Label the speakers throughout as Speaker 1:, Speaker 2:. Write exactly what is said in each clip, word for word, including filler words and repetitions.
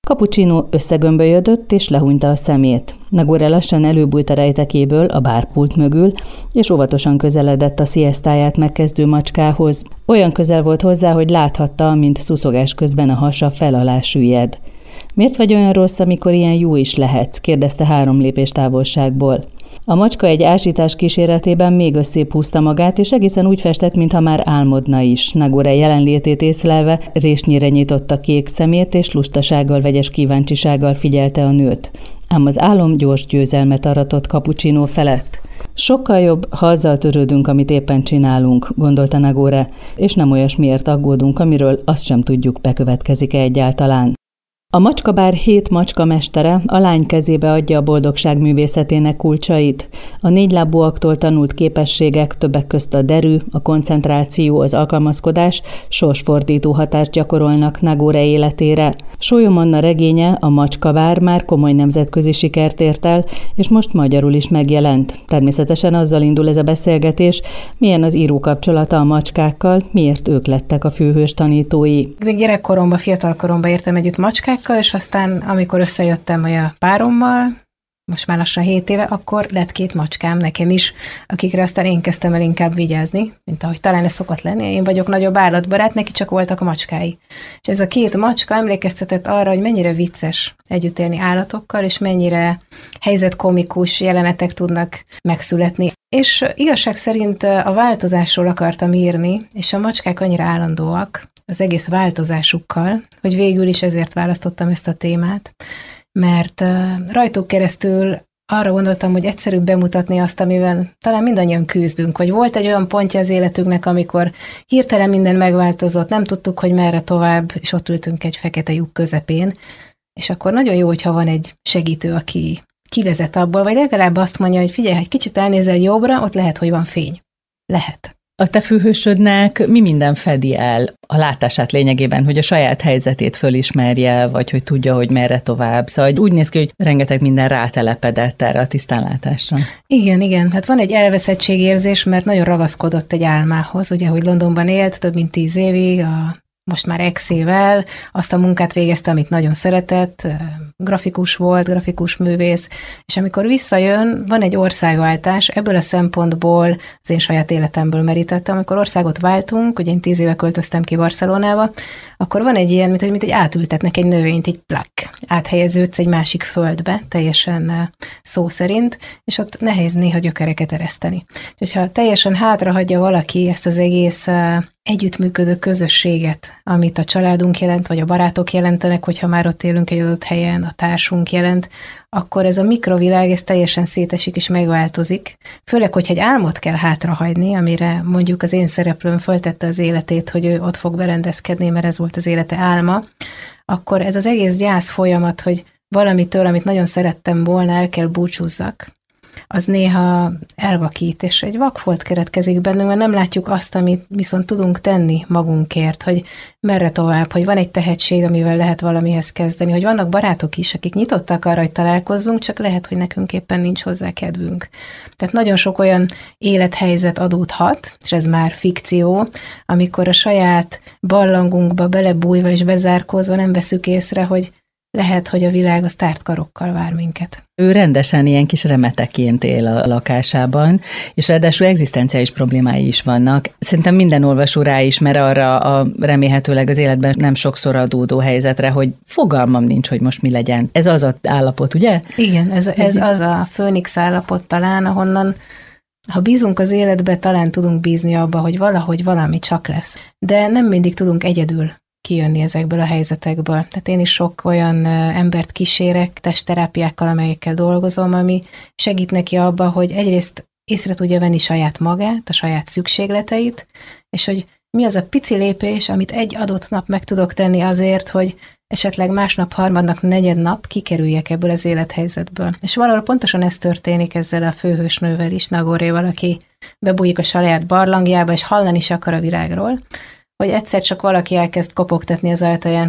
Speaker 1: Cappuccino összegömbölyödött és lehúnyta a szemét. Nagore lassan előbújt a rejtekéből, a bárpult mögül, és óvatosan közeledett a sziesztáját megkezdő macskához. Olyan közel volt hozzá, hogy láthatta, mint szuszogás közben a hasa fel-alá süllyed. Miért vagy olyan rossz, amikor ilyen jó is lehetsz? Kérdezte három lépés távolságból. A macska egy ásítás kíséretében még összébb húzta magát, és egészen úgy festett, mintha már álmodna is. Nagore jelenlétét észlelve résnyire nyitotta kék szemét, és lustasággal, vegyes kíváncsisággal figyelte a nőt. Ám az álom gyors győzelmet aratott Cappuccino felett. Sokkal jobb, ha azzal törődünk, amit éppen csinálunk, gondolta Nagore, és nem olyasmiért aggódunk, amiről azt sem tudjuk, bekövetkezik-e egyáltalán. A macskabár hét macska mestere a lány kezébe adja a boldogság művészetének kulcsait. A négylábúaktól tanult képességek, többek közt a derű, a koncentráció, az alkalmazkodás sorsfordító hatást gyakorolnak Nagore életére. Sólyom Anna regénye, a Macskabár már komoly nemzetközi sikert ért el, és most magyarul is megjelent. Természetesen azzal indul ez a beszélgetés, milyen az író kapcsolata a macskákkal, miért ők lettek a főhős tanítói.
Speaker 2: Még gyerekkoromban, fiatalkoromban értem együtt macskákkal, és aztán, amikor összejöttem a párommal, most már lassan hét éve, akkor lett két macskám nekem is, akikre aztán én kezdtem el inkább vigyázni, mint ahogy talán ez szokott lenni. Én vagyok nagyobb állatbarát, neki csak voltak a macskái. És ez a két macska emlékeztetett arra, hogy mennyire vicces együtt élni állatokkal, és mennyire helyzetkomikus jelenetek tudnak megszületni. És igazság szerint a változásról akartam írni, és a macskák annyira állandóak az egész változásukkal, hogy végül is ezért választottam ezt a témát, mert rajtuk keresztül arra gondoltam, hogy egyszerűbb bemutatni azt, amivel talán mindannyian küzdünk, hogy volt egy olyan pontja az életünknek, amikor hirtelen minden megváltozott, nem tudtuk, hogy merre tovább, és ott ültünk egy fekete lyuk közepén, és akkor nagyon jó, hogyha van egy segítő, aki kivezet abból, vagy legalább azt mondja, hogy figyelj, egy kicsit elnézel jobbra, ott lehet, hogy van fény. Lehet.
Speaker 3: A te főhősödnek mi minden fedi el a látását lényegében, hogy a saját helyzetét fölismerje, vagy hogy tudja, hogy merre tovább. Szóval úgy néz ki, hogy rengeteg minden rátelepedett erre a tisztánlátásra.
Speaker 2: Igen, igen. Hát van egy elveszettségérzés, mert nagyon ragaszkodott egy álmához, ugye, hogy Londonban élt több mint tíz évig, a most már exével, azt a munkát végezte, amit nagyon szeretett, grafikus volt, grafikus művész, és amikor visszajön, van egy országváltás, ebből a szempontból az én saját életemből merítettem, amikor országot váltunk, ugye én tíz éve költöztem ki Barcelonába, akkor van egy ilyen, mint hogy, mint egy átültetnek egy növényt, egy plak, áthelyeződsz egy másik földbe, teljesen szó szerint, és ott nehéz néha gyökereket ereszteni. Úgyhogy ha teljesen hátrahagyja valaki ezt az egész együttműködő közösséget, amit a családunk jelent, vagy a barátok jelentenek, hogyha már ott élünk egy adott helyen, a társunk jelent, akkor ez a mikrovilág, ez teljesen szétesik és megváltozik. Főleg, hogyha egy álmot kell hátrahagyni, amire mondjuk az én szereplőm föltette az életét, hogy ő ott fog berendezkedni, mert ez volt az élete álma, akkor ez az egész gyász folyamat, hogy valamitől, amit nagyon szerettem volna, el kell búcsúzzak, az néha elvakít, és egy vakfolt keretkezik bennünk, mert nem látjuk azt, amit viszont tudunk tenni magunkért, hogy merre tovább, hogy van egy tehetség, amivel lehet valamihez kezdeni, hogy vannak barátok is, akik nyitottak arra, hogy találkozzunk, csak lehet, hogy nekünk éppen nincs hozzá kedvünk. Tehát nagyon sok olyan élethelyzet adódhat, és ez már fikció, amikor a saját barlangunkba belebújva és bezárkózva nem veszük észre, hogy lehet, hogy a világ az tárt karokkal vár minket.
Speaker 3: Ő rendesen ilyen kis remeteként él a lakásában, és ráadásul egzisztenciális problémái is vannak. Szerintem minden olvasó ráismer arra a remélhetőleg az életben nem sokszor adódó helyzetre, hogy fogalmam nincs, hogy most mi legyen. Ez az az állapot, ugye?
Speaker 2: Igen, ez, ez az a főnix állapot talán, ahonnan ha bízunk az életbe, talán tudunk bízni abba, hogy valahogy valami csak lesz. De nem mindig tudunk egyedül kijönni ezekből a helyzetekből. Tehát én is sok olyan embert kísérek testterápiákkal, amelyekkel dolgozom, ami segít neki abba, hogy egyrészt észre tudja venni saját magát, a saját szükségleteit, és hogy mi az a pici lépés, amit egy adott nap meg tudok tenni azért, hogy esetleg másnap, harmadnap, negyed nap kikerüljek ebből az élethelyzetből. És valahol pontosan ez történik ezzel a főhősnővel is, Nagoréval, aki bebújik a saját barlangjába, és hallani is akar a világról, hogy egyszer csak valaki elkezd kopogtatni az ajtaján, hogy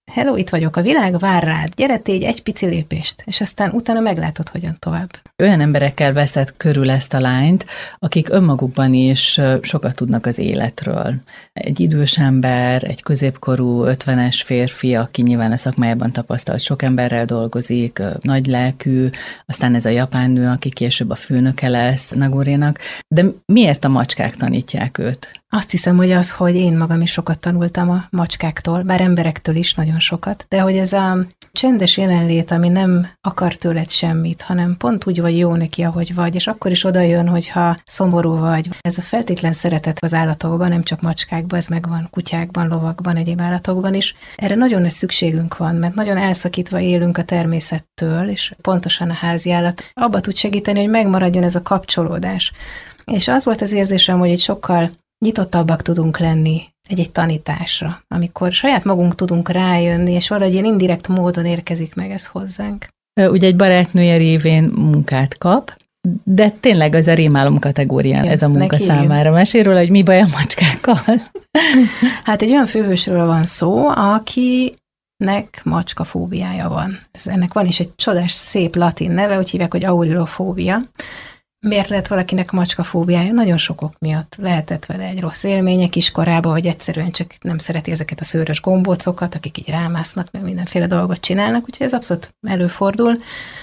Speaker 2: hello, itt vagyok, a világ vár rád, gyere, tégy egy pici lépést, és aztán utána meglátod, hogyan tovább.
Speaker 3: Olyan emberekkel veszed körül ezt a lányt, akik önmagukban is sokat tudnak az életről. Egy idős ember, egy középkorú, ötvenes férfi, aki nyilván a szakmájában tapasztalt, sok emberrel dolgozik, nagy lelkű, aztán ez a japán nő, aki később a főnöke lesz Nagorinak. De miért a macskák tanítják őt?
Speaker 2: Azt hiszem, hogy az, hogy én magam is sokat tanultam a macskáktól, bár emberektől is nagyon sokat, de hogy ez a csendes jelenlét, ami nem akar tőled semmit, hanem pont úgy vagy jó neki, ahogy vagy, és akkor is oda jön, hogyha szomorú vagy. Ez a feltétlen szeretet az állatokban, nem csak macskákban, ez megvan kutyákban, lovakban, egyéb állatokban is. Erre nagyon nagy szükségünk van, mert nagyon elszakítva élünk a természettől, és pontosan a háziállat abba tud segíteni, hogy megmaradjon ez a kapcsolódás. És az volt az érzésem, hogy egy sokkal nyitottabbak tudunk lenni egy-egy tanításra, amikor saját magunk tudunk rájönni, és valahogy ilyen indirekt módon érkezik meg ez hozzánk.
Speaker 3: Ugye egy barátnője révén munkát kap, de tényleg az a rémálom kategórián ez a munka számára. Mesélj róla, hogy mi baj a macskákkal?
Speaker 2: Hát egy olyan főhősről van szó, akinek macskafóbiája van. Ez, ennek van is egy csodás, szép latin neve, úgy hívják, hogy aurilofóbia. Miért lett valakinek macskafóbiája? Nagyon sok ok miatt. Lehetett vele egy rossz élménye kiskorában, vagy egyszerűen csak nem szereti ezeket a szőrös gombócokat, akik így rámásznak, meg mindenféle dolgot csinálnak, úgyhogy ez abszolút előfordul.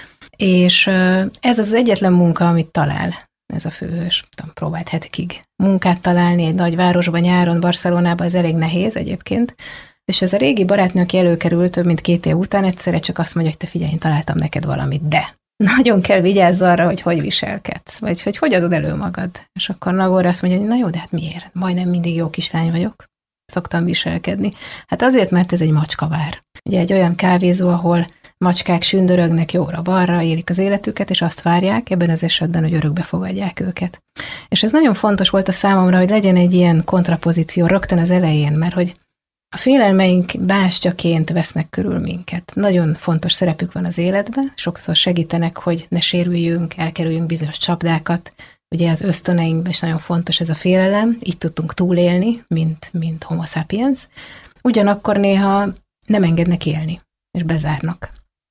Speaker 2: És ez az egyetlen munka, amit talál ez a főhős. Tudom, próbált hetekig munkát találni egy nagy városban nyáron, Barcelonában, ez elég nehéz egyébként. És ez a régi barátnő, aki előkerült több mint két év után, egyszerre csak azt mondja, hogy te figyelj, én találtam neked valamit, de nagyon kell vigyázz arra, hogy hogy viselkedsz, vagy hogy hogy adod elő magad. És akkor Nagore azt mondja, hogy na jó, de hát miért? Majdnem mindig jó kislány vagyok. Szoktam viselkedni. Hát azért, mert ez egy macskavár. Ugye egy olyan kávézó, ahol macskák sündörögnek jóra-balra, élik az életüket, és azt várják, ebben az esetben, hogy örökbe fogadják őket. És ez nagyon fontos volt a számomra, hogy legyen egy ilyen kontrapozíció rögtön az elején, mert hogy a félelmeink bástyaként vesznek körül minket. Nagyon fontos szerepük van az életben, sokszor segítenek, hogy ne sérüljünk, elkerüljünk bizonyos csapdákat. Ugye az ösztöneinkben is nagyon fontos ez a félelem, így tudtunk túlélni, mint, mint homo sapiens. Ugyanakkor néha nem engednek élni, és bezárnak.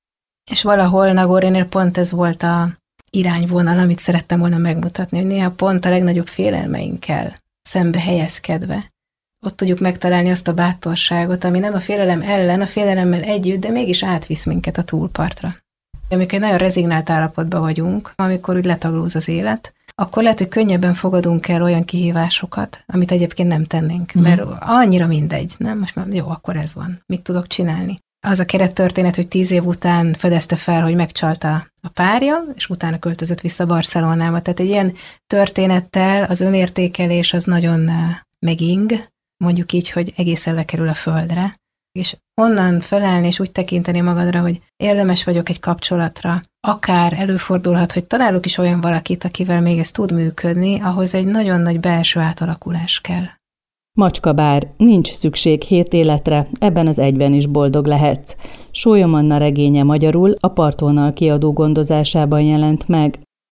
Speaker 2: És valahol Nagorénél pont ez volt a irányvonal, amit szerettem volna megmutatni, hogy néha pont a legnagyobb félelmeinkkel szembe helyezkedve ott tudjuk megtalálni azt a bátorságot, ami nem a félelem ellen, a félelemmel együtt, de mégis átvisz minket a túlpartra. Amikor egy nagyon rezignált állapotban vagyunk, amikor úgy letaglóz az élet, akkor lehet, hogy könnyebben fogadunk el olyan kihívásokat, amit egyébként nem tennénk, mm. mert annyira mindegy, nem? Most már jó, akkor ez van. Mit tudok csinálni? Az a kerettörténet, hogy tíz év után fedezte fel, hogy megcsalta a párja, és utána költözött vissza Barcelonába. Tehát egy ilyen történettel az önértékelés az nagyon meging, mondjuk így, hogy egészen lekerül a földre, és onnan felállni és úgy tekinteni magadra, hogy érdemes vagyok egy kapcsolatra, akár előfordulhat, hogy találok is olyan valakit, akivel még ez tud működni, ahhoz egy nagyon nagy belső átalakulás kell.
Speaker 1: Macskabár, nincs szükség hét életre, ebben az egyben is boldog lehetsz. Sólyom Anna regénye magyarul a Partvonal kiadó gondozásában jelent meg.